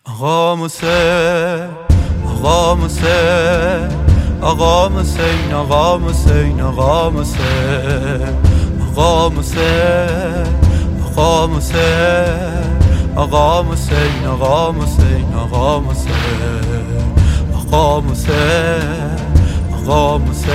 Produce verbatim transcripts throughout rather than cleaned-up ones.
آقا موسی آقا موسی آقا موسی آقا موسی آقا موسی آقا موسی آقا موسی آقا موسی آقا موسی آقا موسی آقا موسی آقا موسی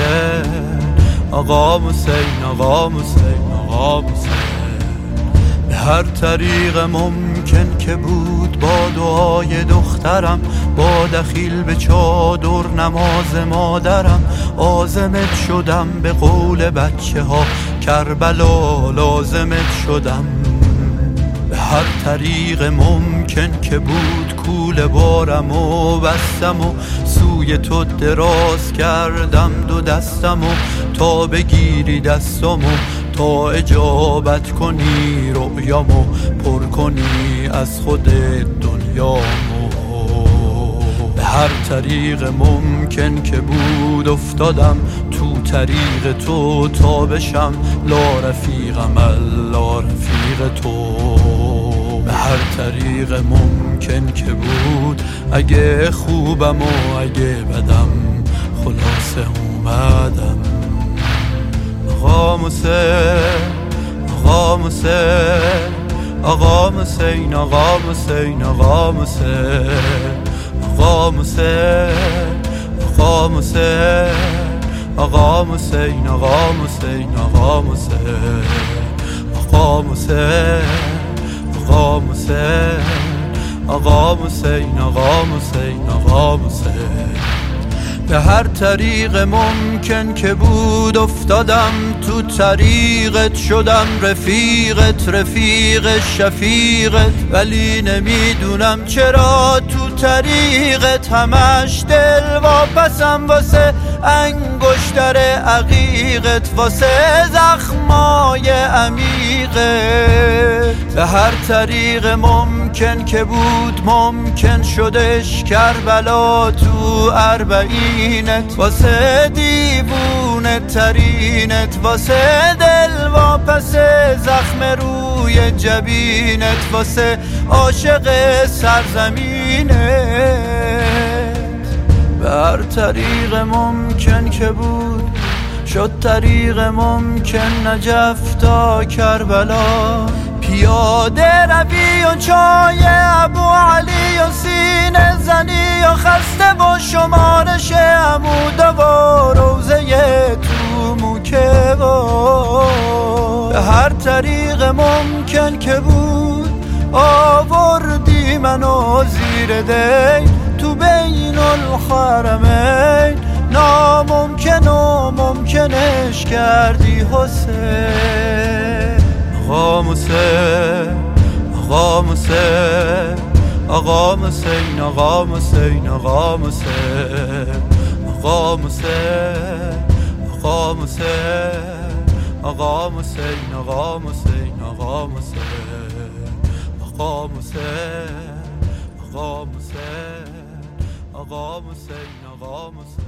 آقا موسی آقا موسی آقا موسی به هر طریق ممکن که بود با دعای دخترم، با دخیل به چادر نماز مادرم، عازمت شدم به قول بچه ها کربلا لازمت شدم. به هر طریق ممکن که بود کوله بارم و بستم و سوی تو دراز کردم دو دستم و تا بگیری دستم و تا اجابت کنی رؤیامو پر کنی از خود دنیامو. به هر طریق ممکن که بود افتادم تو طریق تو تا بشم لا رفیقم الا رفیق تو. به هر طریق ممکن که بود اگه خوبم و اگه بدم خلاصه اومدم. آقا موسی آقا موسی آقا موسی آقا موسی آقا موسی آقا موسی آقا موسی آقا موسی آقا موسی آقا موسی آقا موسی آقا موسی آقا موسی آقا موسی آقا موسی. به هر طریق ممکن که بود افتادم تو طریقت شدم رفیقت رفیق شفیقت، ولی نمیدونم چرا تو طریقت همش دل واپسم واسه انگشتر عقیقت، واسه زخمای عمیقت. به هر طریق ممکن که بود ممکن شدش کربلا تو اربعینت، واسه دیوونه ترینت، واسه دل واپس زخم روی جبینت، واسه عاشق سرزمینت. به هر طریق ممکن که بود شد طریق ممکن نجف تا کربلا. پیاده روی و چای ابو علی و سینه زنی و خسته با شمارش عمود و روزه تو موکه و. به هر طریق ممکن که بود آوردی منو زیر دی تو بین الحرمین، ناممکن و ممکنش کردی حسین. آقا موسی آقا موسی آقا موسی آقا موسی آقا موسی آقا موسی آقا موسی آقا موسی آقا موسی آقا موسی آقا موسی آقا موسی آقا موسی آقا موسی